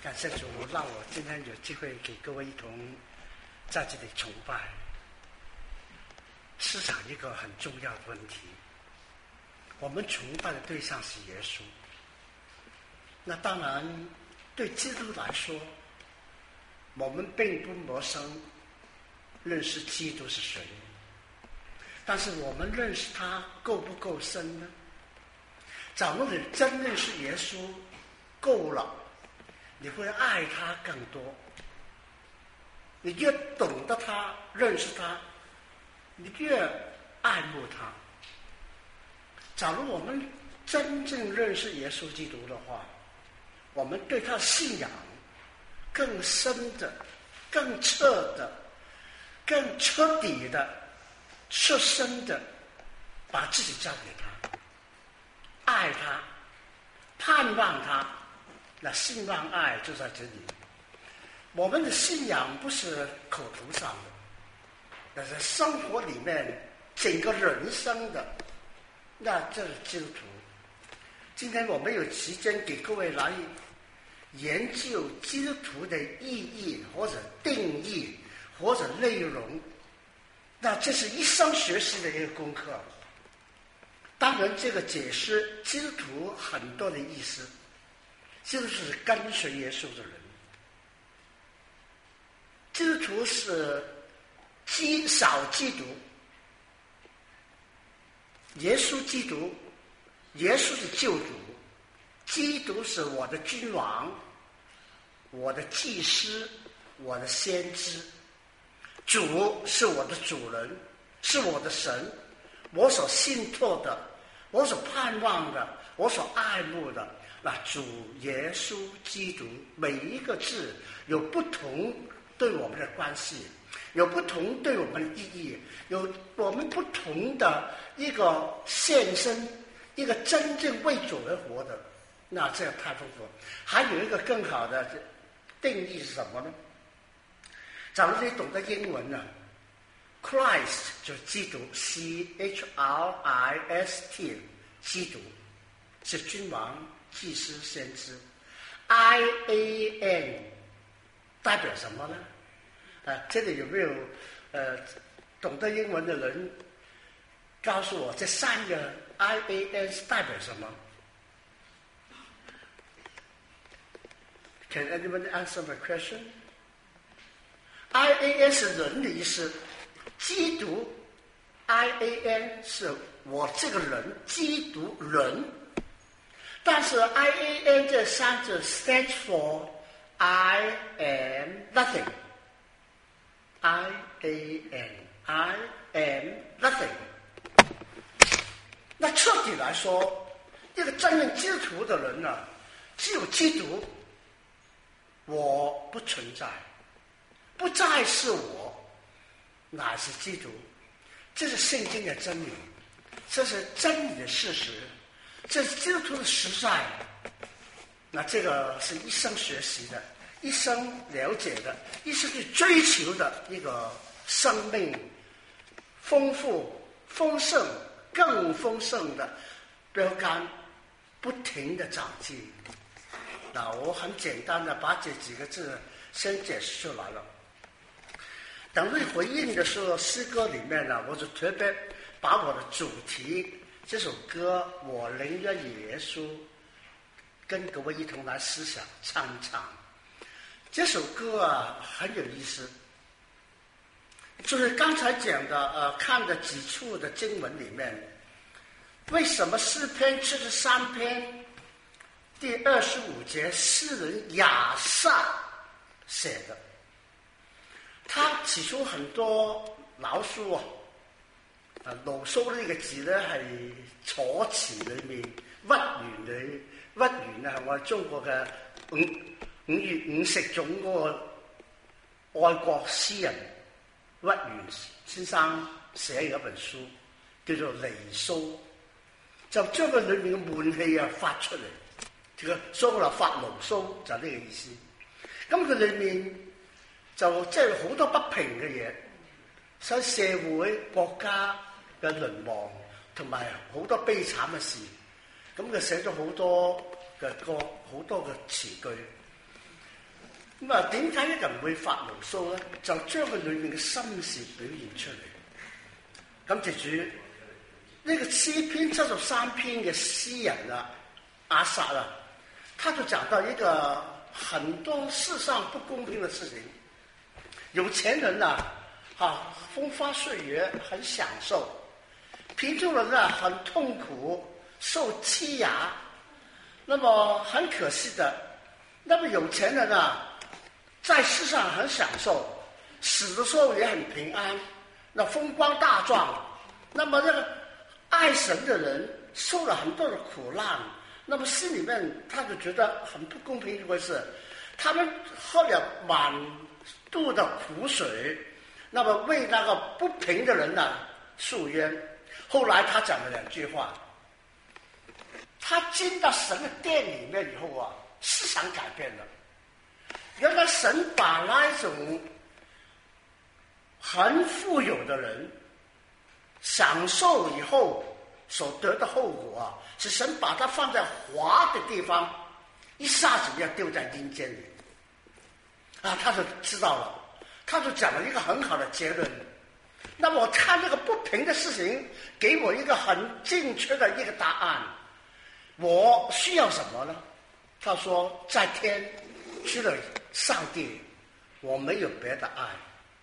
感谢主，让我今天有机会给各位一同在这里崇拜，思想一个很重要的问题。我们崇拜的对象是耶稣，那当然对基督来说，我们并不陌生，认识基督是谁，但是我们认识他够不够深呢？假如你真认识耶稣够了，你会爱他更多，你越懂得他，认识他，你越爱慕他。假如我们真正认识耶稣基督的话，我们对他的信仰更深的、更彻的、更彻底的、彻深的把自己交给他，爱他，盼望他。那信望爱就在这里。我们的信仰不是口头上的，那是生活里面整个人生的，那这是基督徒。今天我们有时间给各位来研究基督徒的意义或者定义或者内容，那这是一生学习的一个功课。当然这个解释基督徒很多的意思，就是跟随耶稣的人。基督徒是少基督，耶稣基督，耶稣是救主，基督是我的君王，我的祭司，我的先知，主是我的主人，是我的神，我所信托的，我所盼望的，我所爱慕的。那主耶稣基督每一个字有不同对我们的关系，有不同对我们的意义，有我们不同的一个献身，一个真正为主而活的，那这样太丰富。还有一个更好的定义是什么呢？假如你懂得英文呢 ，Christ 就是基督 ，CHRIST， 基督是君王、祭司、先知。IAN 代表什么呢？这里有没有懂得英文的人告诉我这三个 IAN 代表什么？ Can anyone answer my question? IAN 是人的意思，基督 IAN 是我这个人，基督人。但是 IAN 这三字 stands for I am nothing. I am nothing. 那彻底来说，一个真正基督徒的人呢，只有基督，我不存在，不再是我，乃是基督。这是圣经的真理，这是真理的事实，这是基督徒的实在。那这个是一生学习的，一生了解的，一生去追求的一个生命丰富、丰盛、更丰盛的标杆，不停的长进。那我很简单的把这几个字先解释出来了。等会回应的时候，诗歌里面呢，我就特别把我的主题这首歌《我宁愿与耶稣》跟各位一同来思想唱一唱。这首歌啊很有意思，就是刚才讲的看的几处的经文里面，为什么诗篇73篇第25节诗人亚萨写的？他起初很多老書牢騷呢個字咧係楚辭裏面屈原係我哋中國嘅五月50種嗰個愛國詩人屈原先生寫嘅一本書叫做《離騷》，就將佢裏面嘅悶氣發出嚟，所以我話發牢騷就係呢個意思。咁佢裏面就即係好多不平嘅嘢，所以社會國家嘅淪亡同埋好多悲慘嘅事，咁佢寫咗好多嘅歌，好多嘅詞句。 咁啊，點解一個人會發牢騷咧？就將佢裏面嘅心事表現出嚟。咁記住呢個詩篇73篇嘅詩人啊，亞薩啊，他就講到一個很多世上不公平的事情。有錢人啊，風花雪月很享受，貧窮人啊很痛苦，受欺壓。那麼很可惜的，那麼有錢人啊，在世上很享受，死的時候也很平安，那風光大壯。那麼那個愛神的人受了很多的苦難，那麼心裏面他就覺得很不公平一回事。他們喝了滿肚的苦水，那麼為那個不平的人呢訴冤。後來他講了2句話，他進到神的殿裏面以後啊，思想改變了。原來神把那一種很富有的人享受以後所得的後果啊，是神把他放在滑的地方，一下子要丟在陰間裏啊，他就知道了，他就講了一個很好的結論。那麼我看這個不平的事情，給我一個很正確的一個答案。我需要什麼呢？他說，在天除了上帝，我沒有別的愛；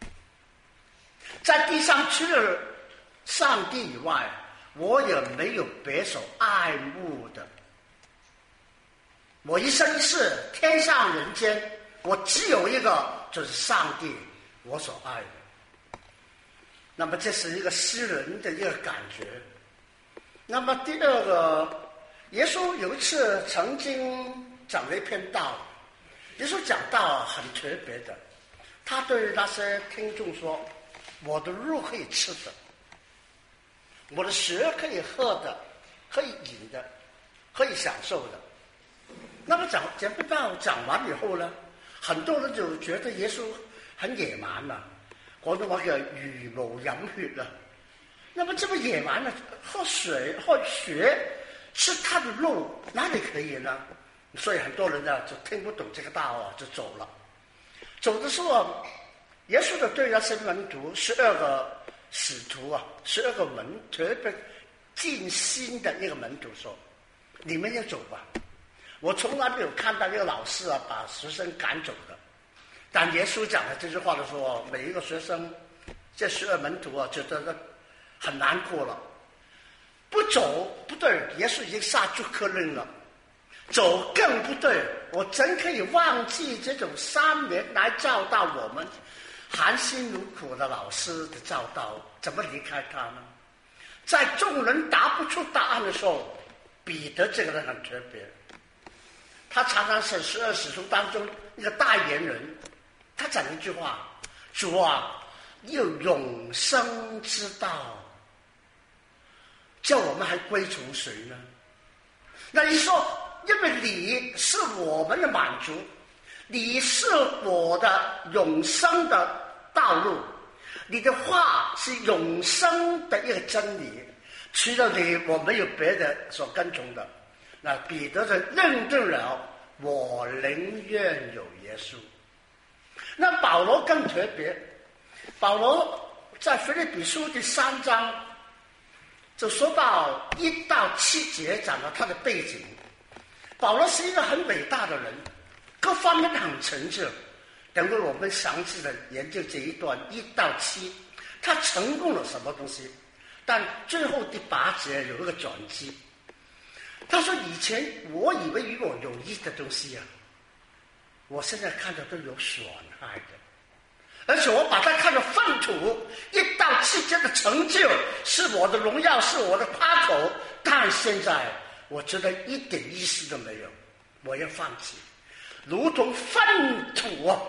在地上除了上帝以外，我也沒有別所愛慕的。我一生一世，天上人間，我只有一個，就是上帝，我所愛的。那麼這是一個詩人的一個感覺。那麼第二個，耶穌有一次曾經講了一篇道，耶穌講道很特別的，他對那些聽眾說，我的肉可以吃的，我的血可以喝的，可以飲的，可以享受的。那麼講不道講完以後呢，很多人就覺得耶穌很野蠻了，廣東話叫茹毛飲血了。那麼這麼野蠻呢，喝水喝血吃他的肉，哪裡可以呢？所以很多人呢就聽不懂這個道啊，就走了。走的時候，耶穌就對那些門徒12個使徒啊，12個特別盡心的一個門徒說：你們要走吧。我從來沒有看到一個老師啊把學生趕走的。但耶穌講了這句話的時候，每一個學生，這12門徒啊覺得很難過了。不走不對，耶穌已經下逐客令了。走更不對，我怎可以忘記這種3年來教導我們含辛茹苦的老師的教導，怎麼離開他呢？在眾人答不出答案的時候，彼得這個人很特別，他常常是12使徒當中一個代言人。他講一句話：主啊，你有永生之道，叫我們還歸從誰呢？那你說，因為你是我們的滿足，你是我的永生的道路，你的話是永生的一個真理，除了你我沒有別的所跟從的。那彼得就認定了，我寧願有耶穌。那保羅更特別，保羅在腓立比書第3章就說到1到7節，講到他的背景。保羅是一個很偉大的人，各方面很成就。等會我們詳細的研究這一段1到7，他成功了什麼東西？但最後第8節有一個轉機。他說：以前我以為與我有益的東西啊，我現在看到都有損害的，而且我把它看作糞土。1到7節的成就是我的榮耀，是我的誇口，但現在我覺得一點意思都沒有，我要放棄，如同糞土啊。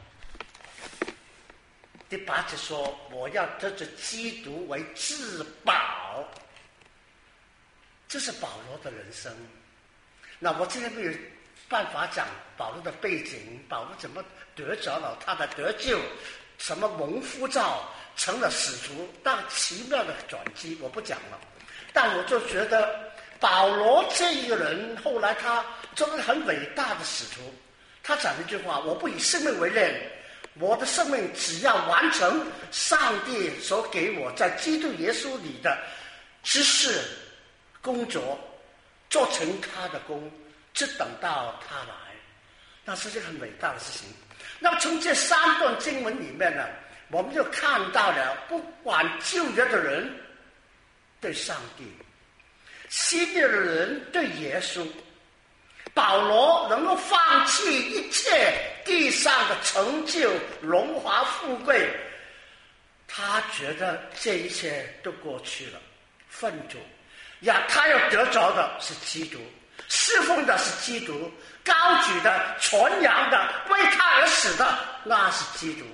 第8節說，我要得着基督為至寶。這是保羅的人生。那我今天沒有辦法講保羅的背景，保羅怎麼得着了他的得救，什麼蒙呼召成了使徒，但奇妙的轉機我不講了。但我就覺得保羅這一個人後來他做了很偉大的使徒， 他讲了一句话：我不以生命为念，我的生命只要完成上帝所给我在基督耶稣里的知识工作，做成他的功，只等到他来。那是一个很伟大的事情。那么从这3段经文里面呢，我们就看到了，不管旧约的人对上帝，新约的人对耶稣，保罗能够放弃一切地上的成就、荣华富贵，他觉得这一切都过去了，愤怒呀，他要得着的是基督，侍奉的是基督，高举的、传扬的、为他而死的，那是基督。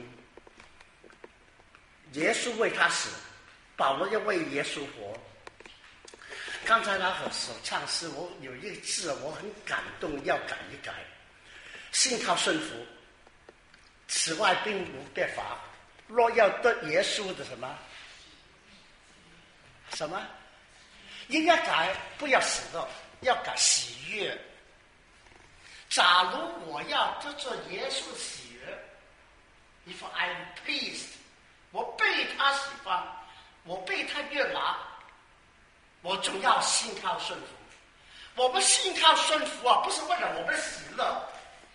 耶稣为他死，保罗要为耶稣活。刚才那首唱诗，我有一个字我很感动，要改一改：信靠顺服，此外并无别法。若要得耶稣的什么？应该改，不要喜乐，要改喜悦。假如我要得着耶稣的喜悦 ，If I am pleased， 我被他喜欢，我被他悦纳，我总要信靠顺服。我们信靠顺服不是为了我们喜乐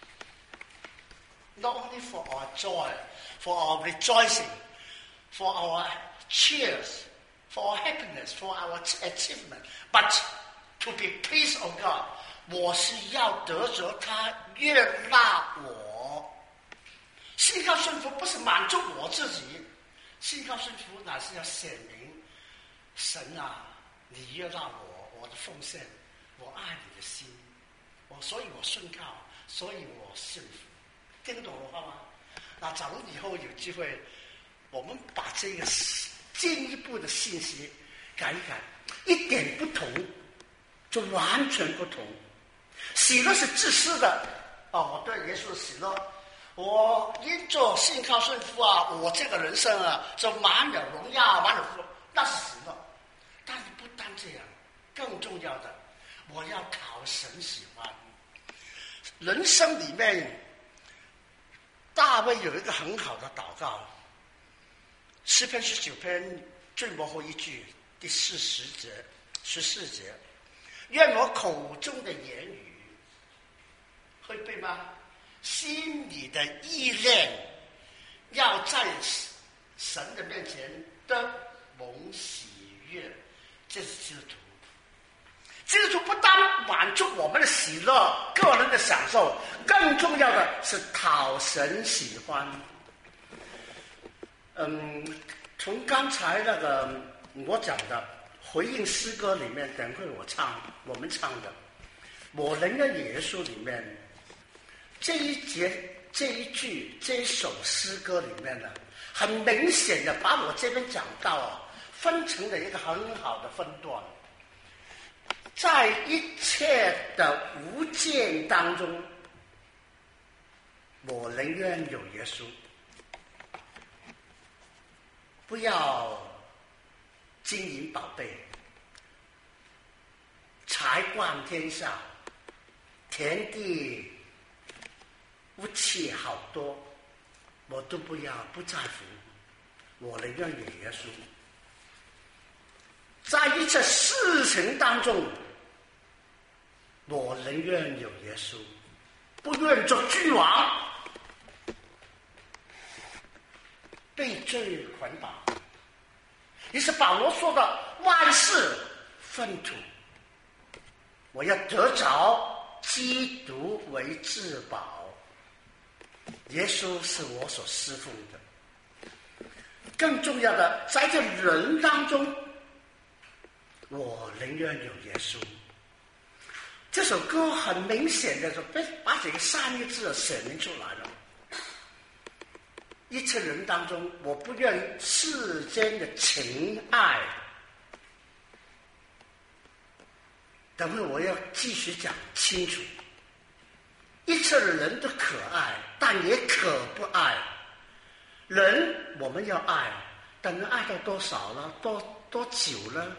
，not only for our joy, for our rejoicing, for our cheers.For our happiness, for our achievement, but to be pleased of God， 我是要得着他悦纳我。信靠顺服不是满足我自己，信靠顺服乃是要显明神啊，你悦纳我，我的奉献，我爱你的心，所以我顺靠，所以我顺服。听得懂我话吗？那假如以后有机会，我们把这个进一步的信息改一改，一点不同就完全不同。喜乐是自私的我对耶稣的喜乐，我因着信靠顺服我这个人生就满了荣耀，满了福，那是喜乐。但是不单这样，更重要的，我要讨神喜欢。人生里面，大卫有一个很好的祷告。诗篇19篇最末后一句第14节，愿我口中的言语，会背吗？心里的意念，要在神的面前得蒙喜悦。这是基督徒。基督徒不单满足我们的喜乐、个人的享受，更重要的是讨神喜欢。从刚才那个我讲的回应诗歌里面，等会我们唱的我能的耶稣里面，这一节、这一句、这一首诗歌里面呢，很明显的把我这边讲到分成了一个很好的分段。在一切的无间当中，我宁愿有耶稣。不要金银宝贝、财冠天下、田地、武器好多，我都不要，不在乎。我宁愿有耶稣。在一切事情当中，我宁愿有耶稣，不愿做君王。被罪捆绑，于是保罗说的万事粪土，我要得着基督为至宝。耶稣是我所侍奉的。更重要的，在这人当中，我宁愿有耶稣。这首歌很明显的把这个3个字显明出来了。一切人当中，我不愿世间的情爱。等会我要继续讲清楚。一切的人都可爱，但也可不爱。人我们要爱，但能爱到多少呢？多久呢？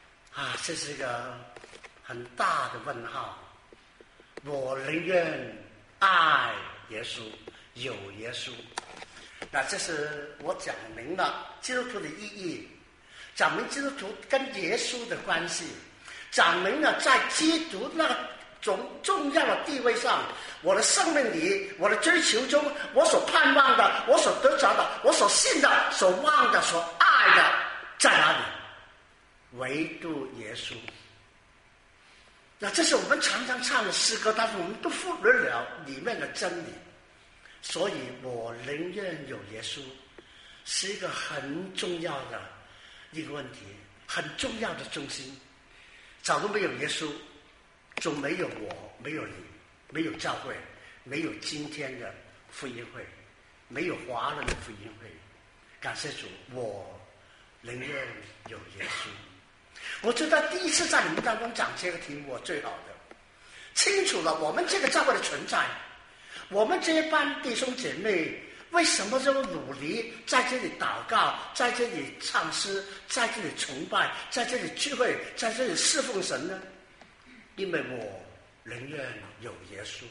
这是一个很大的问号。我宁愿爱耶稣，有耶稣。那这是我讲明了基督徒的意义，讲明基督徒跟耶稣的关系，讲明了在基督那个重要的地位上，我的生命里，我的追求中，我所盼望的，我所得着的，我所信的，所望的，所爱的，在哪里？唯独耶稣。那这是我们常常唱的诗歌，但是我们都忽略了里面的真理。所以我宁愿有耶稣，是一个很重要的一个问题，很重要的中心。假如没有耶稣，就没有我，没有你，没有教会，没有今天的福音会，没有华人的福音会。感谢主，我宁愿有耶稣。我觉得第一次在你们当中讲这个题目，我最好的清楚了我们这个教会的存在，我们这一班弟兄姐妹为什么这么努力在这里祷告，在这里唱诗，在这里崇拜，在这里聚会，在这里侍奉神呢？因为我宁愿有耶稣。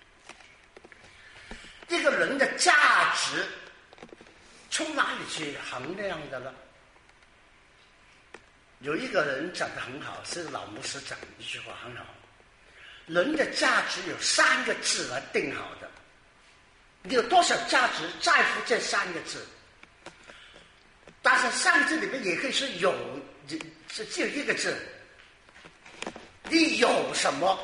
一个人的价值从哪里去衡量的呢？有一个人讲得很好，是老牧师讲的一句话很好，人的价值有3个字来定好的，你有多少价值在乎这3个字。但是3个字里面也可以是有，只有一个字，你有什么，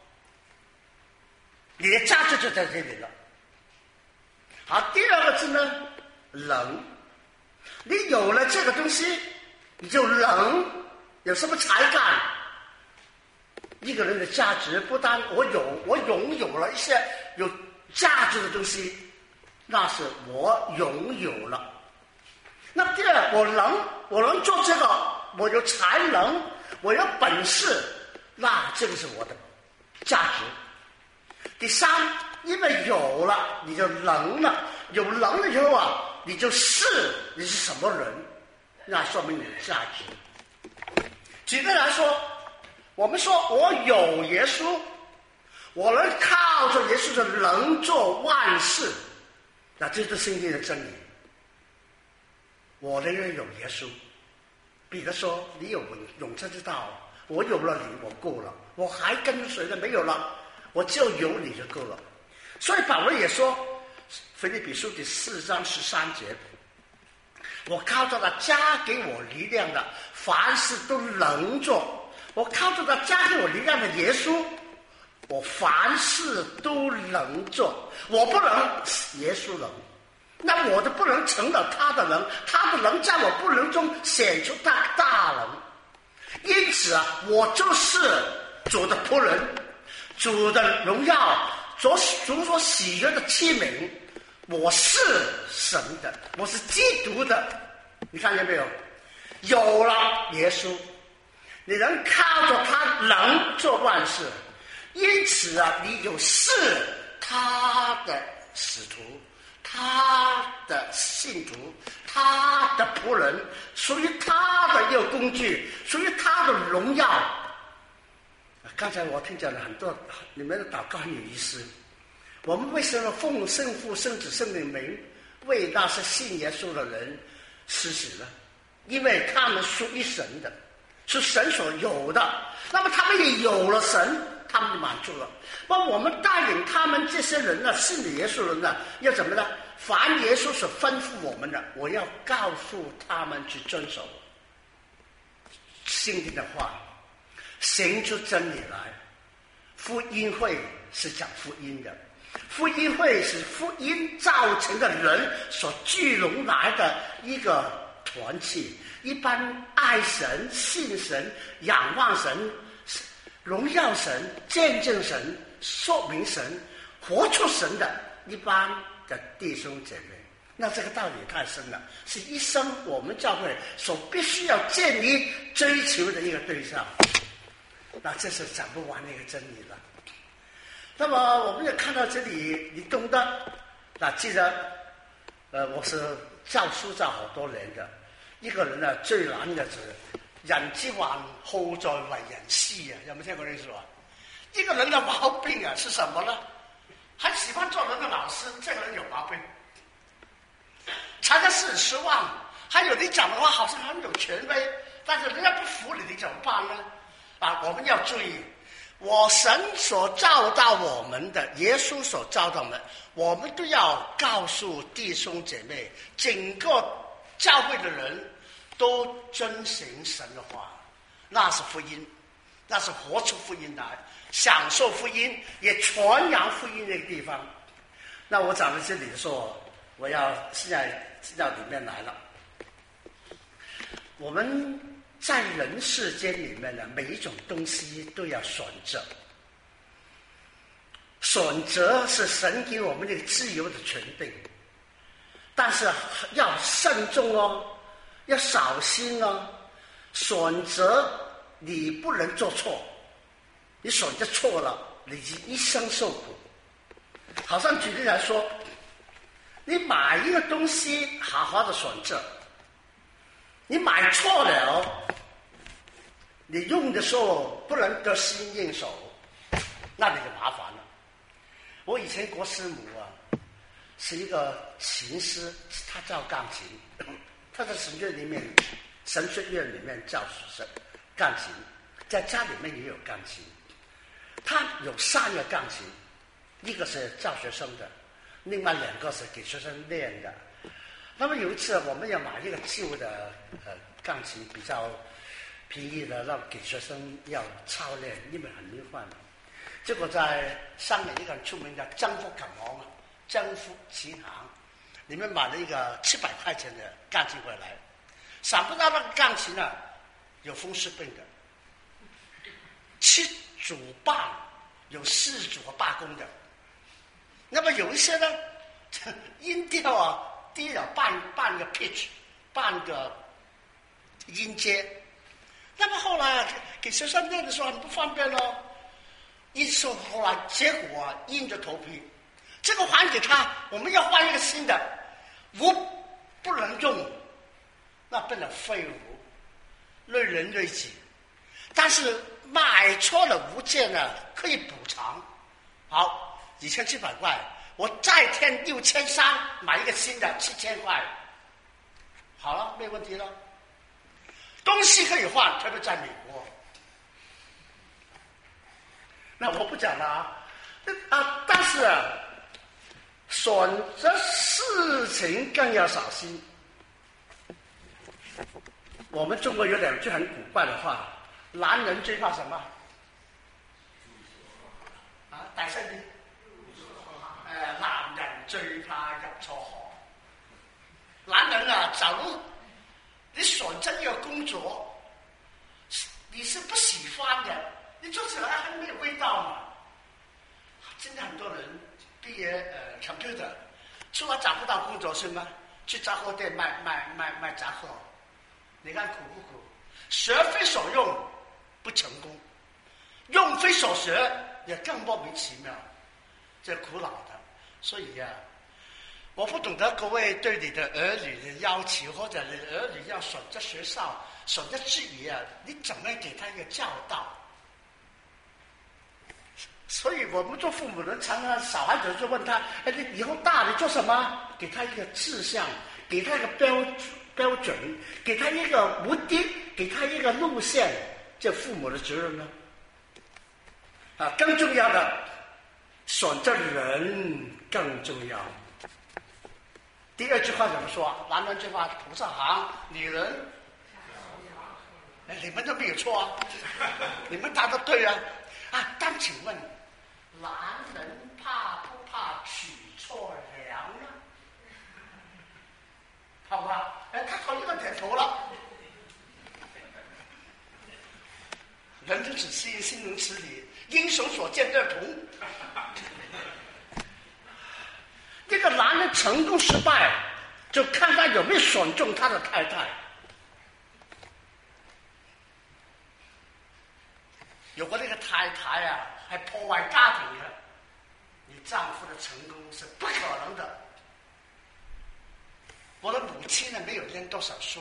你的价值就在这里了。好，第2个字呢，能，你有了这个东西，你就能有什么才干。一个人的价值不单我拥有了一些有价值的东西，那是我拥有了。那第2，我能做这个，我有才能，我有本事，那这个是我的价值。第3，因为有了你就能了，有能了以后啊，你就是什么人，那说明你的价值。举个来说，我们说我有耶稣，我能靠着耶稣就能做万事，那这是圣经的真理。我宁愿有耶稣。彼得说，你有永生之道，我有了你，我够了，我还跟随的没有了，我就有你就够了。所以保罗也说，腓立比书第4章13节，我靠着他加给我力量的，凡事都能做。我靠着他加给我力量的耶稣，我凡事都能做。我不能，耶稣能。那我的不能成了他的能，他的能在我不能中显出他大能。因此啊，我就是主的仆人，主的荣耀，主所喜悦的器皿。我是神的，我是基督的。你看见没有？有了耶稣，你能靠着他能做万事。因此啊，你就是他的使徒，他的信徒，他的仆人，属于他的一个工具，属于他的荣耀。刚才我听讲了很多，你们的祷告很有意思。我们为什么奉圣父、圣子、圣灵名为那些信耶稣的人施洗呢？因为他们属于神的，是神所有的，那么他们也有了神，他们就满足了。那我们带领他们这些人呢，信的耶稣人呢，要怎么呢？凡耶稣所吩咐我们的，我要告诉他们去遵守圣经的话，行出真理来。福音会是讲福音的，福音会是福音造成的人所聚拢来的一个团体，一般爱神、信神、仰望神、荣耀神、见证神、说明神、活出神的一般的弟兄姐妹。那这个道理太深了，是一生我们教会所必须要建立追求的一个对象。那这是讲不完的一个真理了。那么我们也看到这里，你懂得，那记得我是教书教好多年的，一个人呢最难的是人之患好在為人師啊，有冇聽過呢句話？一個人的毛病啊是什麼呢？ 很喜欢做人的老师，这个人有毛病，常常使人失望。还有你讲的话好像很有权威，但是人家不服你，你怎么办呢？我们要注意，神所教导我们的，耶稣所教导我们都要告诉弟兄姐妹，整个教会的人都遵行神的话，那是福音，那是活出福音来，享受福音，也传扬福音那个地方。那我讲到这里的时候，我要现在进到里面来了。我们在人世间里面呢，每一种东西都要选择，选择是神给我们这个自由的权柄，但是要慎重哦，要小心哦。选择你不能做错，你选择错了，你一生受苦。好像举例来说，你买一个东西，好好的选择，你买错了，你用的时候不能得心应手，那你就麻烦了。我以前国师母是一个琴师，他教钢琴，他在神学院里面教钢琴，在家里面也有钢琴。他有3个钢琴，一个是教学生的，另外2个是给学生练的。那么有一次我们要买一个旧的钢琴，比较便宜的，让给学生要操练，因为很迷幻。结果在上面一个很出名的征服琴行征服琴行里面买了一个700块钱的钢琴回来，想不到那个钢琴有风湿病的，7主罢，有4主罢工的。那么有一些呢，音调低了半个 pitch， 半个音阶。那么后来给学生练的时候很不方便哦。后来结果硬着头皮，这个还给他，我们要换一个新的，不能用，那变成废物，累人累己。但是买错了物件可以补偿。好，2700块，我再添6300买一个新的7000块，好了，没问题了。东西可以换，特别在美国。那我不讲了但是选择事情更要小心。我们中国有2句很古怪的话，男人最怕什么？大声啲。男人最怕入錯行。男人假如你選擇一個工作，你是不喜歡的，你做起來很沒有味道嘛。真的很多人畢業computer， 出來找不到工作是嗎？去雜貨店賣雜貨，你看苦不苦？學非所用不成功，用非所學也更莫名其妙，這苦惱的。所以我不懂得各位對你的兒女的要求，或者你的兒女要選擇學校、選擇職業你怎麼給他一個教導？所以我们做父母的常常小孩子就问他，你以后大你做什么？给他一个志向，给他一个标准，给他一个目的，给他一个路线，这父母的责任呢？更重要的，选择人更重要。第2句话怎么说？男人最怕不是行，女人，你们都没有错你们答得对但请问，男人怕不怕娶错娘呢？好吧，他头一个点头了。人之初性性能此理，英雄所见略同。这个男人成功失败，就看他有没有选中他的太太。如果那个太太还破坏家庭的，你丈夫的成功是不可能的。我的母亲没有念多少书，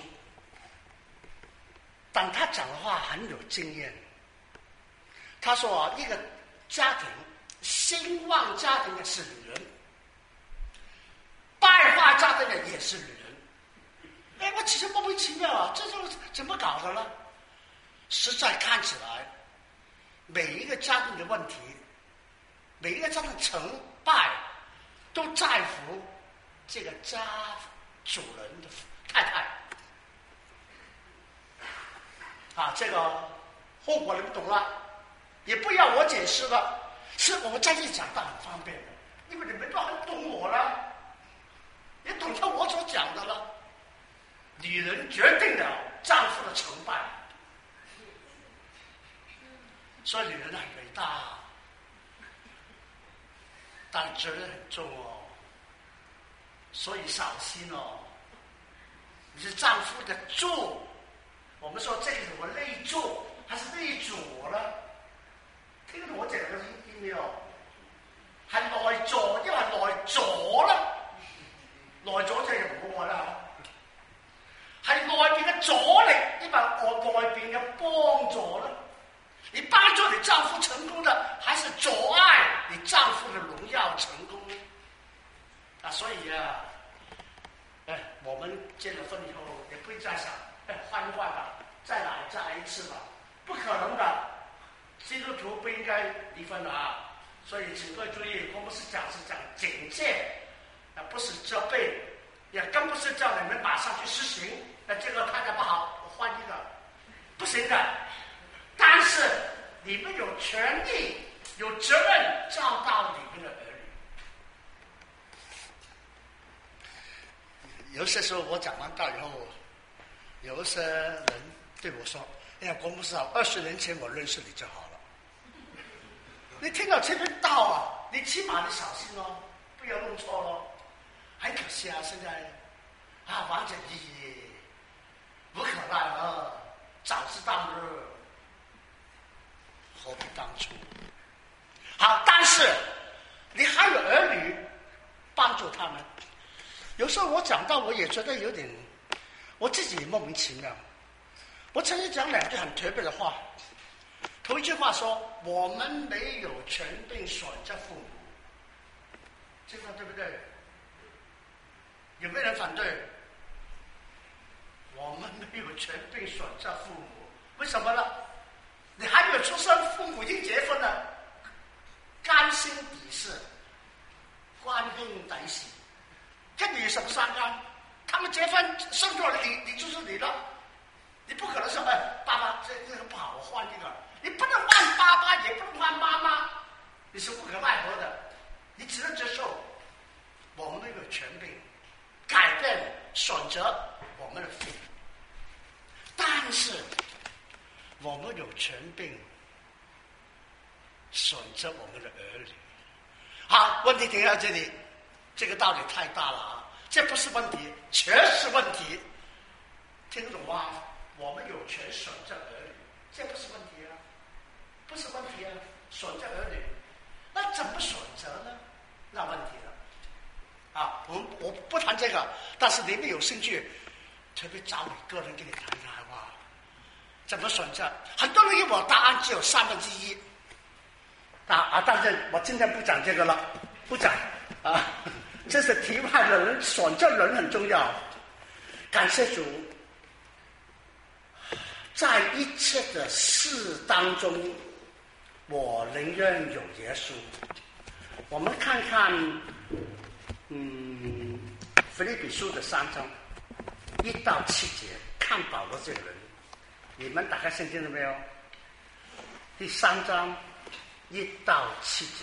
但她讲的话很有经验。她说一个家庭兴旺家庭的是女人，败坏家庭的也是女人。哎，我其实莫名其妙啊，这种怎么搞的呢？实在看起来，每一个家庭的问题，每一个家庭成败，都在乎这个家主人的太太。啊，这个后果你们懂了，也不要我解释了，是我在这里讲到很方便的，因为你们都很懂我了，也懂得我所讲的了。女人决定了丈夫的成败，所以女人很伟大，但责任很重哦，所以小心哦。你是丈夫的柱，我们说这个什么内柱还是内主呢？聽到我講嘅意沒有？係內助，因為內助啦，內助就係唔好啦。係內邊嘅阻力，因為外邊嘅幫助啦。你幫助你丈夫成功的，還是阻礙你丈夫的榮耀成功呢？啊，所以啊，我們結了婚以後，也不會再想，換一換吧，再來一次吧，不可能的。基督徒不應該離婚的啊，所以請各位注意，我們是講警戒，不是責備，也更不是叫你們馬上去實行。這個看着不好，我換一個，不行的。但是你們有權利、有責任教導你們的兒女。有些時候我講完道以後，有些人對我說：“哎呀，郭牧師啊，20年前我認識你就好了。”你聽到這邊道啊，你起碼你小心哦，不要弄錯咯。很可惜啊，現在啊，王者意義無可奈何，早知當日何必當初。好，但是你還有兒女，幫助他們。有時候我講到，我也覺得有點，我自己也莫名其妙。我曾經講兩句很特別的話。頭一句話說：“我們沒有權柄選擇父母。”這個對不對？有沒有人反對？我們沒有權柄選擇父母，為什麼呢？你還沒有出生，父母已經結婚了，干心底事，關兄弟事，跟你有什麼相干？他們結婚生出來你就是你了，你不可能說：“爸爸，這個不好，我換一個。”你不能換爸爸，也不能換媽媽，你是無可奈何的，你只能接受。我們有權柄改變選擇我們的父母，但是我們有權柄選擇我們的兒女。好，問題停到這裡，這個道理太大了啊！這不是問題，全是問題。聽懂嗎？我們有權選擇兒女，這不是問題啊。不是問題啊，選擇兒女，那怎麼選擇呢？那問題了。啊，我不談這個，但是你們有興趣，特別找你個人跟你談談好不好？怎麼選擇？很多人給我答案只有1/3。但是我今天不講這個了，不講啊。這是題外的人，選擇人很重要。感謝主，在一切的事當中，我寧願有耶穌。我們看看，腓立比書的3章1到7節，看保羅這個人。你們打開聖經了沒有？第3章1到7節，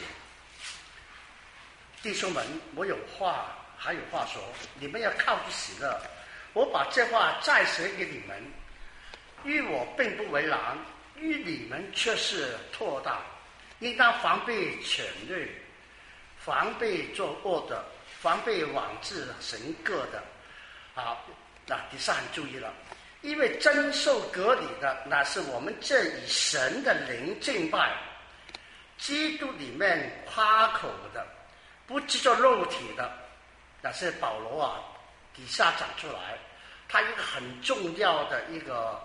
弟兄們，我有話，還有話說，你們要靠着喜樂。我把這話再寫給你們，於我並不為難，於你們卻是妥當。應當防備權銳，防備作惡的，防備妄自行惡的。好，那第3很注意了，因為真受割禮的，乃是我們這以神的靈敬拜，基督裡面誇口的，不藉着肉體的。那是保羅啊，底下講出來，他一個很重要的一個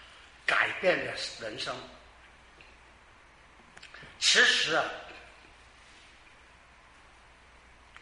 改變的人生。其實啊，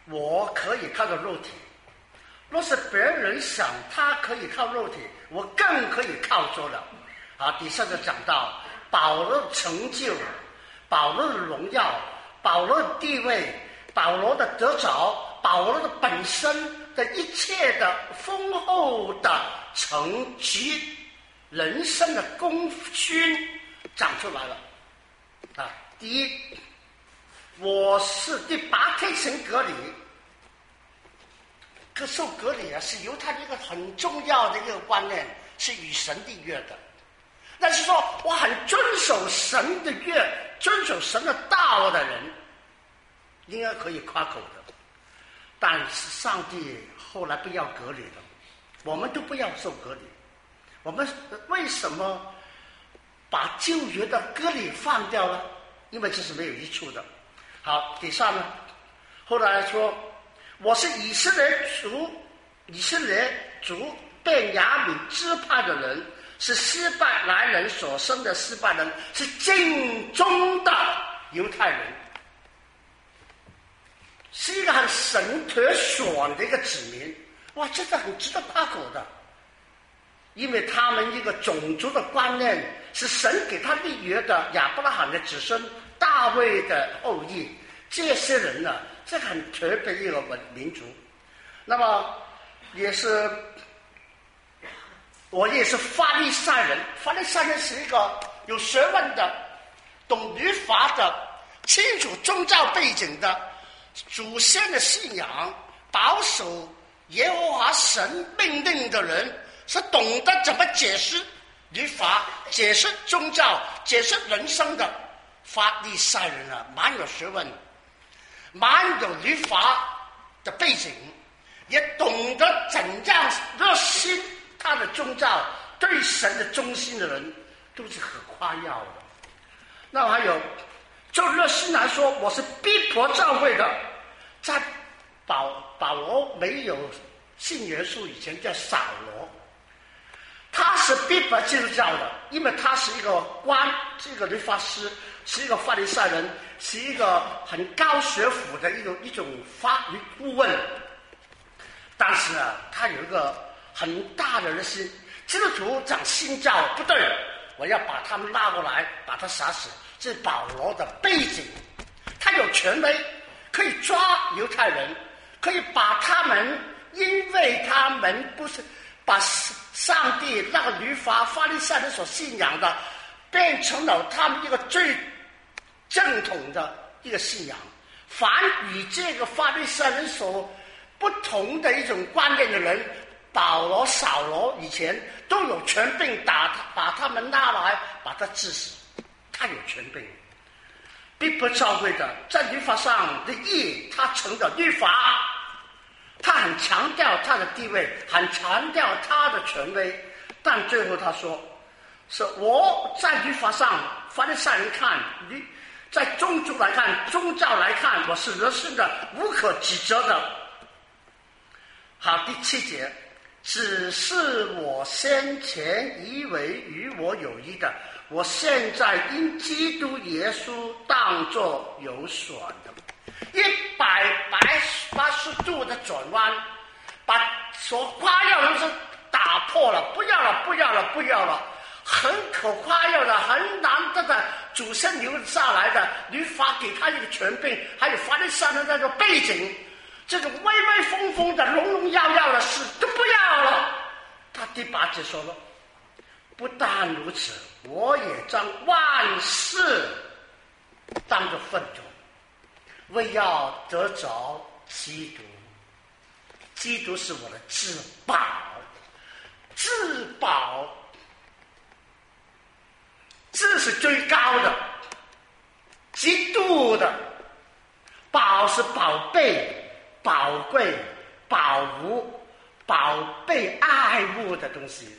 我可以靠着肉体，若是别人想他可以靠肉体，我更可以靠着了。底下就讲到保罗的成就，保罗的荣耀，保罗的地位，保罗的得着，保罗的本身的一切的丰厚的成绩，人生的功勋讲出来了。第一，我是第8天神隔离，受隔离是犹太的一个很重要的一个观念，是与神立约的。但是说我很遵守神的约，遵守神的道的人，应该可以夸口的。但是上帝后来不要隔离了，我们都不要受隔离。我们为什么把旧约的割礼放掉了？因为这是没有益处的。好，底下呢，后来说我是以色列族便雅悯支派的人，是希伯来人所生的希伯来人，是正宗的犹太人，是一个很神特选的一个子民。哇，这个很值得夸口的，因为他们一个种族的观念是神给他立约的亚伯拉罕的子孙，大卫的后裔，这些人呢，这很特别的一个民族。那么我也是法利赛人，法利赛人是一个有学问的，懂律法的，清楚宗教背景的，祖先的信仰，保守耶和华神命令的人，是懂得怎么解释律法，解释宗教，解释人生的法利赛人啊，蛮有学问，蛮有律法的背景，也懂得怎样热心他的宗教，对神的忠心的人都是很夸耀的。那还有就热心来说，我是逼迫教会的，在保罗没有信耶稣以前叫扫罗，他是逼迫基督教的，因为他是一个官，是一个律法师，是一个法利赛人，是一个很高学府的一种法律顾问。但是啊，他有一个很大的热心，基督徒讲新教不对，我要把他们拉过来，把他杀死。这是保罗的背景，他有权威，可以抓犹太人，可以把他们，因为他们不是把上帝那个律法法利赛人所信仰的，变成了他们一个最正统的一个信仰。凡与这个法利赛人所不同的一种观念的人，保罗、扫罗以前都有权柄把他们拉来，把他治死。他有权柄，逼迫教会的，在律法上的义，他成了律法，他很强调他的地位，很强调他的权威。但最后他说，是我在律法上，法利赛人看，在宗族来看，宗教来看，我是热心的，无可指责的。好，第7节，只是我先前以为与我有益的，我现在因基督耶稣当作有损的，180度的转弯，把所夸耀的是打破了，不要了，不要了，不要了，很可夸耀的，很难得的祖先留下来的律法给他一个权柄，还有法利赛人的那个背景，这种威威风风的、荣荣耀耀的事都不要了。他第8节说了，不但如此，我也将万事当作粪土，为要得着基督。基督是我的至宝，至宝，这是最高的，极度的，宝是宝贝、宝贵、宝物、宝贝、爱物的东西。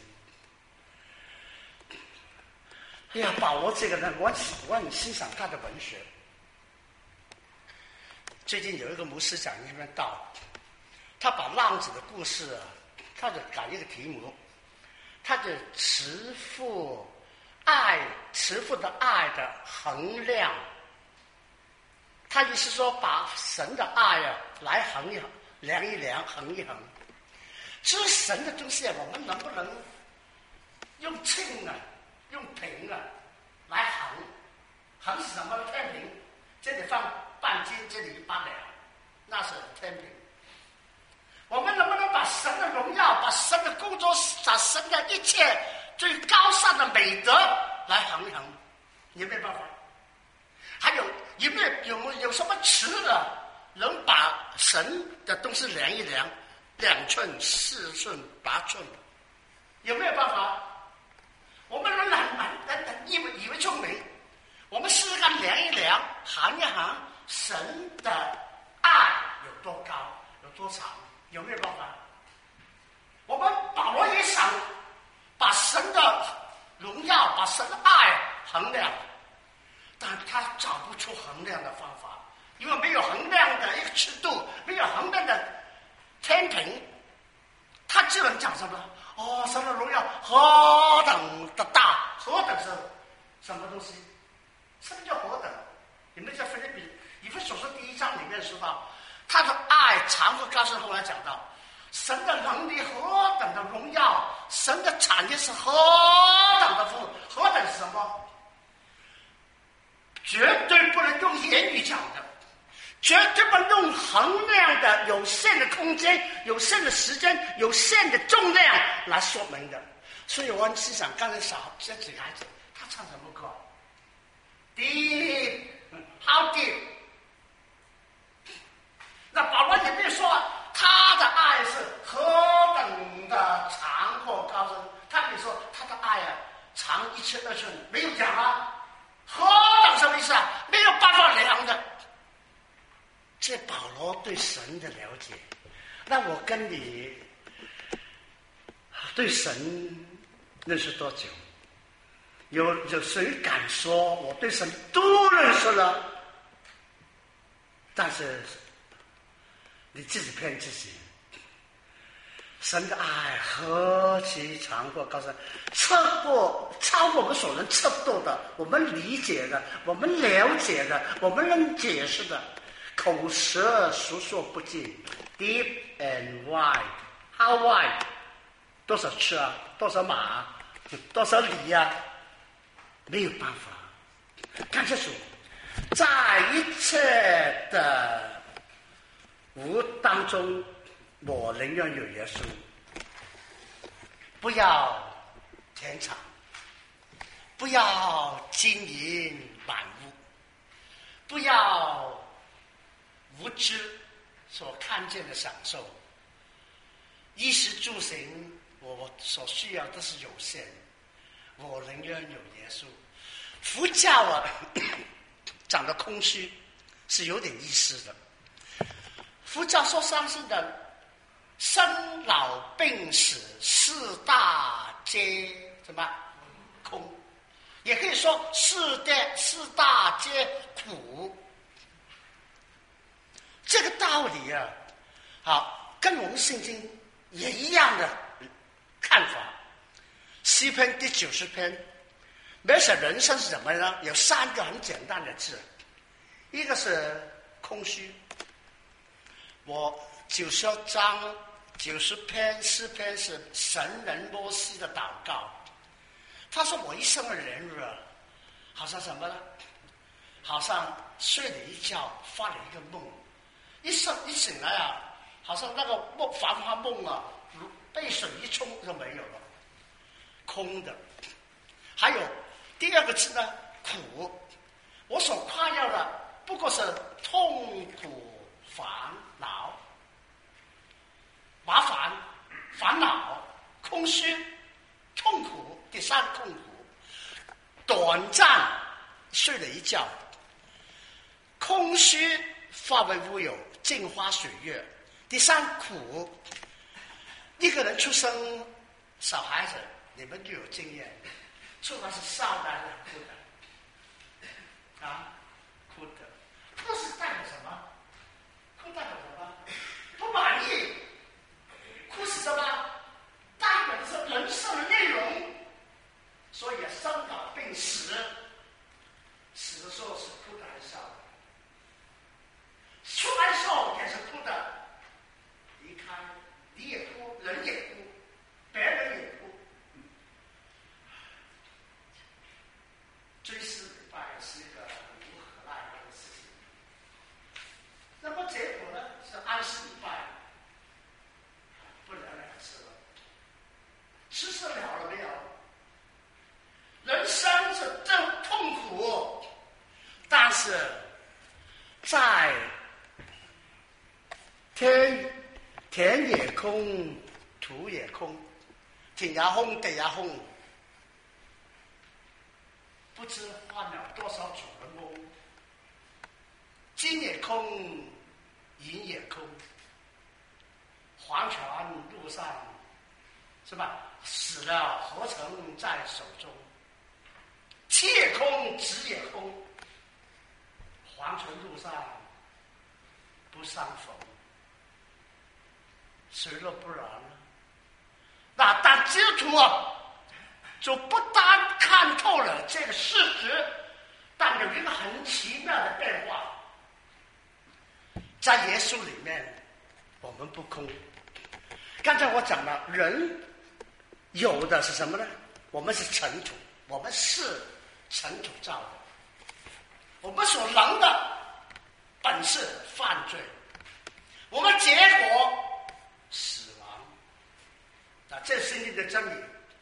哎呀，保罗这个人，我很欣赏他的文学。最近有一个牧师讲一篇道，他把浪子的故事啊，他就改一个题目，他就慈父的爱的衡量。他意思说，把神的爱啊来衡一衡，量一量，衡一衡。至于神的东西啊，我们能不能用秤啊，用瓶啊来衡？衡是什么？天平，这里放半斤，这里8两，那是天平。我们能不能把神的荣耀、把神的工作、把神的一切最高尚的美德来衡一衡？有没有办法？还有有什么尺的能把神的东西量一量，2寸、4寸、8寸？有没有办法？我们人以为聪明，我们试试看量一量，衡一衡神的爱有多高，有多长？有没有办法？我们保罗也想把神的荣耀、把神的爱衡量，但他找不出衡量的方法，因为没有衡量的一个尺度，没有衡量的天平，他只能讲什么？神的荣耀何等的大，何等是什么东西？什么叫何等？你们在以弗所书第1章里面说到，他的爱长和高深，后来讲到神的能力何等的荣耀，神的产业是何等的富，何等是什么？绝对不能用言语讲的，绝对不能用衡量的有限的空间、有限的时间、有限的重量来说明的。所以我很欣赏刚才这几个孩子，他唱什么歌 ？Deep, how deep？ 那保罗也没有说他的爱是何等的长或高深，他没有说他的爱长1寸2寸，没有讲啊。何等什么意思啊？没有办法量的。这保罗对神的了解，那我跟你对神认识多久？有谁敢说我对神都认识了？但是你自己骗自己。神的爱何其长阔高深，超过我们所能测度的，我们理解的，我们了解的，我们能解释的，口舌述说不尽。 Deep and wide， how wide？ 多少尺啊？多少马？多少里啊？没有办法。看清楚，在一切的无当中，我宁愿有耶稣，不要田产，不要金银满屋，不要无知所看见的享受，衣食住行我所需要都是有限，我宁愿有耶稣。佛教讲的空虚是有点意思的。佛教所相信的生老病死四大皆什么空，也可以说四大皆苦。这个道理啊，好，跟我们圣经也一样的看法。诗篇第90篇描写人生是怎么呢？有3个很简单的字，一个是空虚。我91章90篇诗篇是神人摩西的祷告，他说我一生的人日好像什么呢？好像睡了一觉，发了一个梦，一醒来啊，好像那个繁华梦啊，被水一冲就没有了，空的。还有第2个字呢，苦。我所夸耀的不过是痛苦、烦恼、麻烦、烦恼、空虚、痛苦。第3，痛苦，短暂睡了一觉，空虚化为乌有，镜花水月。第3，苦，一个人出生，小孩子你们就有经验，出来是少男的哭的啊，哭的，哭是代表什么？哭代表什么？不满意。哭是什么？代表的是人生的内容。所以生老病死，死的时候是哭的还是笑的？出来的时候也是哭的， 田也空，土也空，天也空，地也空，不知换了多少主人翁。金也空，银也空，黄泉路上，是吧？死了何曾在手中？气也空，纸也空，黄泉路上不相逢。谁若不然呢？那但基督徒就不单看透了这个事实，但有一个很奇妙的变化。在耶稣里面，我们不空。刚才我讲了，人有的是什么呢？我们是尘土，我们是尘土造的。我们所能的本是犯罪，我们结果死亡。那这是圣经的真理。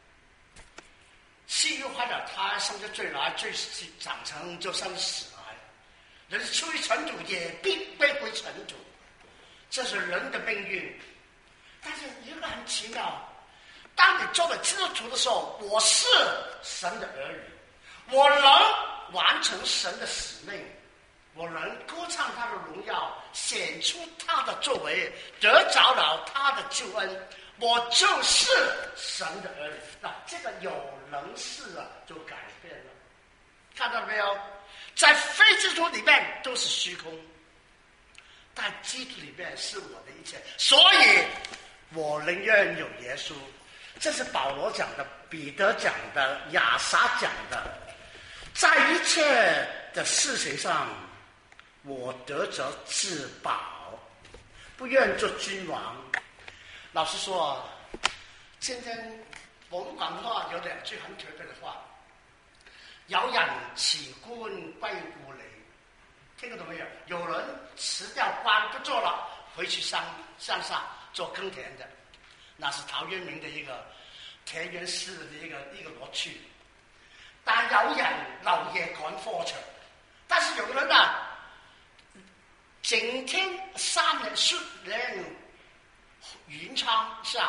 昔日怀了胎，生着罪来，罪长成就生死来。人是出于尘土，也必归尘土，这是人的命运。但是一个很奇妙，当你做了基督徒的时候，我是神的儿女，我能完成神的使命，我能歌唱他的荣耀，显出他的作为，得着了他的救恩，我就是神的儿女。那这个有能事就改变了，看到没有？在非基督徒里面都是虚空，但基督里面是我的一切，所以我宁愿有耶稣。这是保罗讲的，彼得讲的，亚撒讲的。在一切的事情上，我得着自保，不愿做君王。老实说，今天我们广东话有两句很特别的话：有人辞官归故里，听得懂没有？有人辞掉官不做了，回去乡下做耕田的，那是陶渊明的一个田园诗的一个乐趣。但有人留夜趕科場，但是有人整天3年雪嶺遠窗下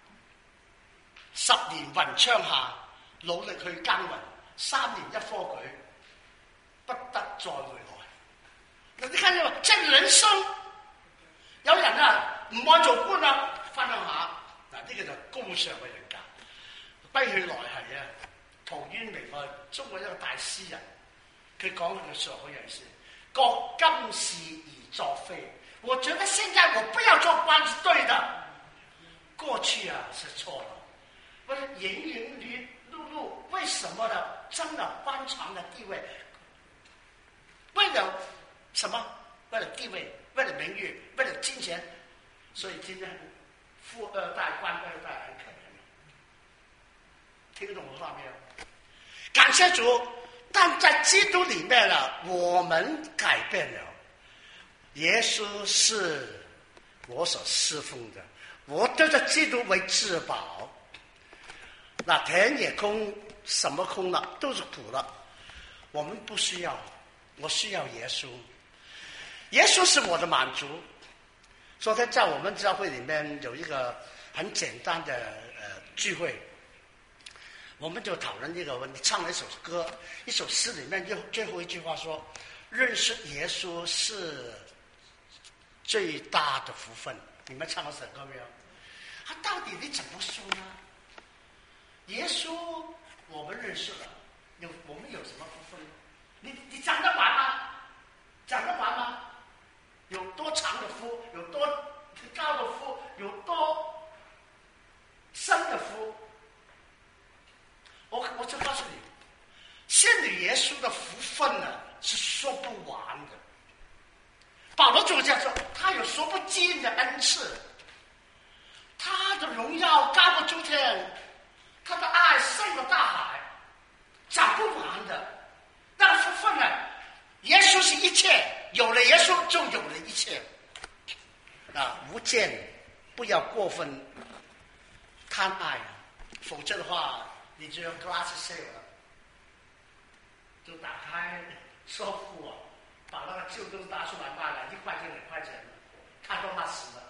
，10年雲窗下，努力去耕耘，3年一科舉，不得再回來。你看到即係人生，有人唔愛做官翻鄉下，呢個就高尚嘅人格。歸去來係陶淵明中國一個大詩人，佢講嘅說好有意思。覺今是而作非，我覺得現在我不要做官是對的，過去是錯了。我說芸芸碌碌，為什麼呢？爭了官場的地位，為了什麼？為了地位，為了名譽，為了金錢，所以今天富二代、官二代很可憐。聽懂我話沒有？感謝主，但在基督里面我們改變了。耶穌是我所侍奉的，我對着基督為至寶。那田也空，什麼空了？都是苦了。我們不需要，我需要耶穌。耶穌是我的滿足。昨天在我們教會裡面有一個很簡單的聚會。我們就討論這個問題，唱了一首歌，一首詩裡面最後一句話說：認識耶穌是最大的福分。你們唱過這首歌沒有？到底你怎麼說呢？耶穌我們認識了，我們有什麼福分？你講得完嗎？講得完嗎？有多長的福，有多高的福，有多深的福？我就告訴你，信了耶穌的福分是說不完的。保羅就這樣說，他有說不盡的恩賜，他的榮耀高過諸天，他的愛勝過大海，講不完的。那福分耶穌是一切，有了耶穌就有了一切。無間不要過分貪愛，否則的話你就要 glass sale 了，就打開說服把那個舊東西拿出來賣了，1塊錢2塊錢，看到他死了。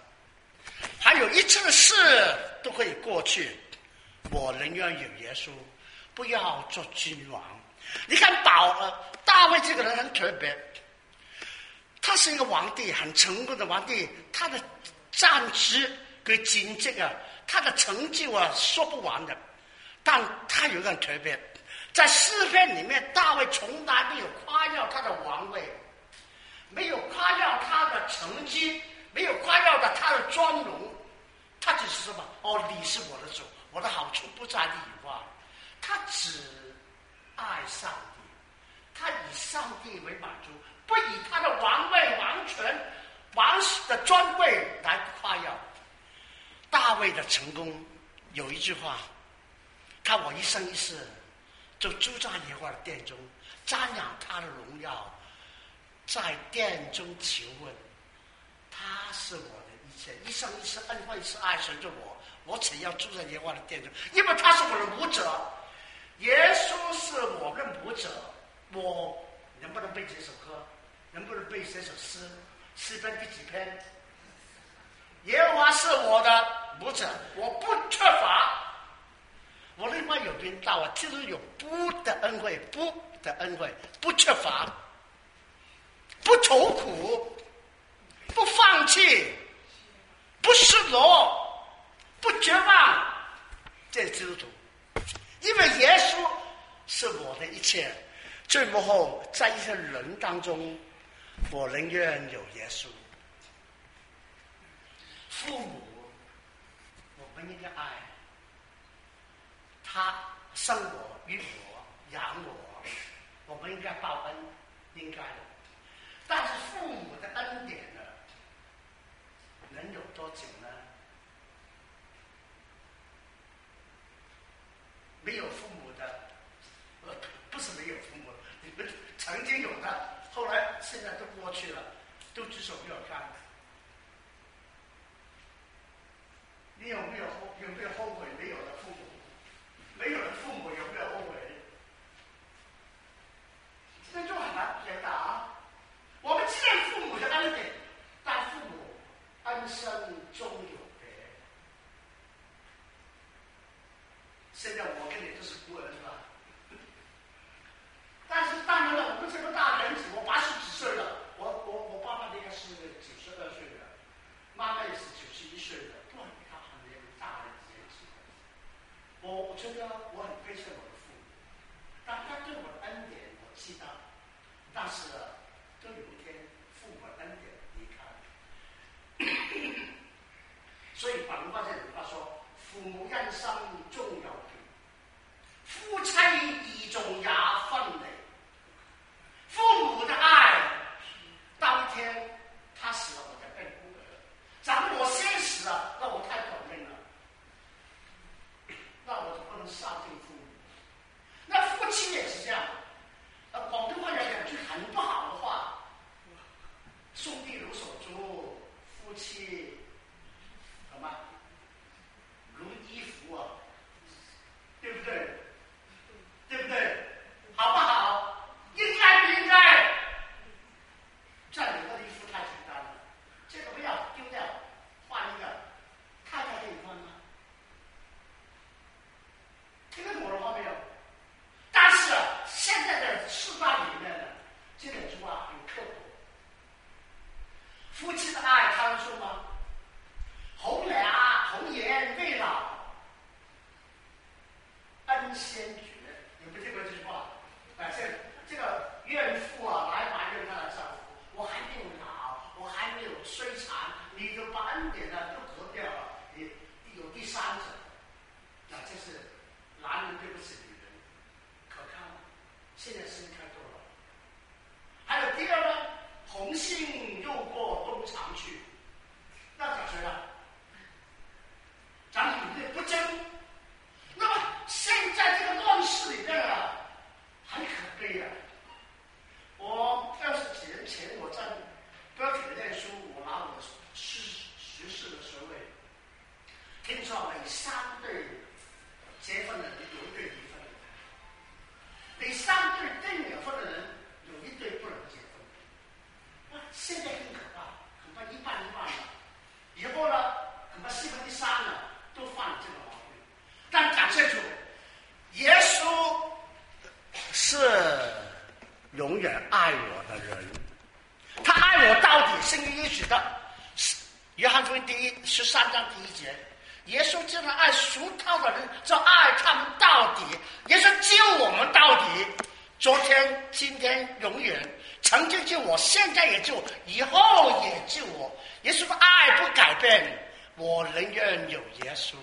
一切的事都可以过去，我宁愿有耶稣，不要做君王。你看大卫这个人很特别，他是一个皇帝，很成功的皇帝，他的战绩跟经济啊，他的成就啊说不完的。但他有一个很特别，在诗篇里面，大卫从来没有夸耀他的王位，没有夸耀他的成绩，没有夸耀他的妆容，他只是什么？你是我的主，我的好处不在你以外。他只爱上帝，他以上帝为满足，不以他的王位、王权、王的尊贵来夸耀。大卫的成功有一句话，我一生一世就住在耶和华的殿中，瞻仰他的荣耀，在殿中求问。他是我的一切，一生一世恩惠是爱随着我只要住在耶和华的殿中，因为他是我的牧者。耶稣是我的牧者，我能不能背这首歌？能不能背这首诗？诗篇第几篇？耶和华是我的牧者，我不缺乏。我另外有边道啊，就是有不的恩惠，不的恩惠，不缺乏，不愁苦，不放弃，不失落，不绝望。这是基督徒，因为耶稣是我的一切。最幕后，在一些人当中，我宁愿有耶稣。父母，我们应该爱他，生我育我养我，我们应该报恩，应该的。但是父母的恩典呢，能有多久呢？没有父母的，不是没有父母，你们曾经有的，后来现在都过去了，都举手给我看。你有没有后悔没有了父母？没有了父母有没有后悔？这就很难回答。我们既然父母的恩典，但父母恩生终有别。现在我跟你都是孤儿，是吧？但是当然了，我们这个大人，我80几岁了，我爸爸应该是92岁的，妈妈也是91岁的，不然他很年大的年纪。我觉得我很佩谢我的父母，但他对我的恩典我记得，但是都有一天父母的恩典离开。所以反过来有句话说：“父母恩生终有别，夫妻二重也分離。”父母的爱，到一天他死了，我就变孤儿；假如我先死了，那我太可怜了，那我就不能孝敬父母。那夫妻也是这样。广东话有两句很不好的话：“兄弟如手足，夫妻什么如衣服啊？”对不对？对不对？好不好？应该不应该？这里的衣服太简单了，这个不要丢掉，换一个。太太可以换吗？听得懂我的话没有？但是现在的时代里面呢，这本书啊很刻薄。夫妻的爱，他们说吗？红颜未老，恩先觉。有没有听过这句话？这个怨妇啊，来埋怨她的丈夫：“我还没有老，我还没有衰残，你就把恩典呢都隔掉了，你有第三者。”那这是男人对不起女人，可看吗？现在生太多了。还有第二呢，红杏又过东墙去，那讲谁了？讲女人不争。那么现在这个乱世里面啊，很可悲啊！我20几年前我在标准念书，我拿我学士的学位，听说每3对结婚的人有1对离婚，每3对订了婚的人有1对不能结婚。现在更可怕，恐怕一半了。以后呢，恐怕40% 13章第1节，耶稣这样爱属他的人，就爱他们到底。耶稣救我们到底，昨天、今天、永远，曾经救我，现在也救，以后也救我。耶稣的爱不改变，我宁愿有耶稣。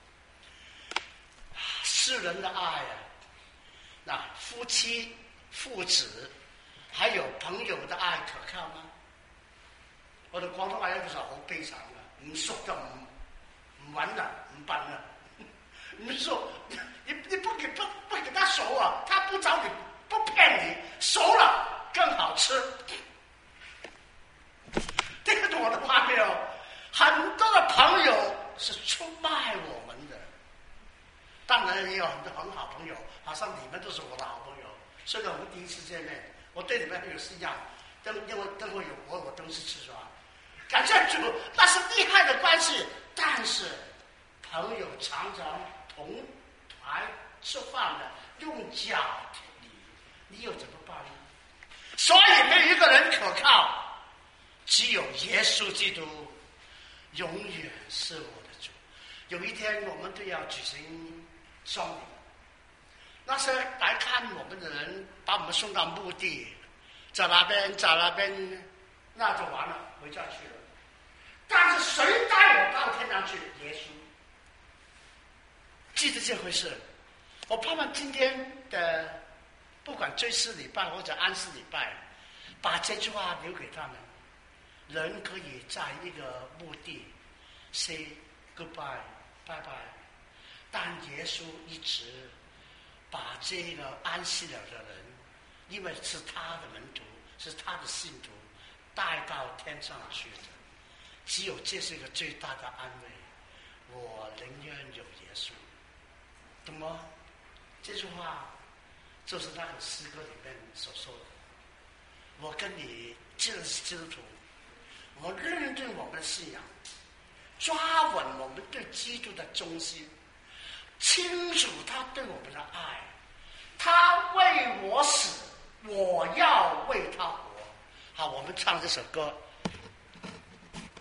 世人的爱啊，那夫妻、父子，还有朋友的愛可靠嗎？我哋廣東話有句說話好悲慘嘅，唔熟就唔揾啦，唔笨啦，唔熟你不給他熟啊，他不找你不騙你，熟了更好吃。聽得懂我的話沒有？很多的朋友是出賣我們的，當然也有很多很好朋友，好像你們都是我的好朋友。雖然我們第一次見面，我對你們很有信仰，因為我都是吃素啊。感謝主，那是厲害的關係。但是朋友常常同台吃飯的，用腳踢你又怎麼辦呢？所以沒有一個人可靠，只有耶穌基督永遠是我的主。有一天我們都要舉行喪禮，那些來看我們的人把我們送到墓地，在那邊，那就完了，回家去了。但是誰帶我到天堂去？耶穌。記得這回事。我盼望今天的不管追思禮拜或者安息禮拜，把這句話留給他們。人可以在一個墓地 say goodbye， 拜拜，但耶穌一直把這個安息了的人，因為是他的門徒，是他的信徒，帶到天上去的。只有這是一個最大的安慰，我寧願有耶穌。懂嗎？這句話就是那個詩歌裡面所說的。我跟你既然是基督徒，我認定我們的信仰，抓穩我們對基督的忠心，清楚他對我們的愛，他為我死，我要為他活。好，我們唱這首歌。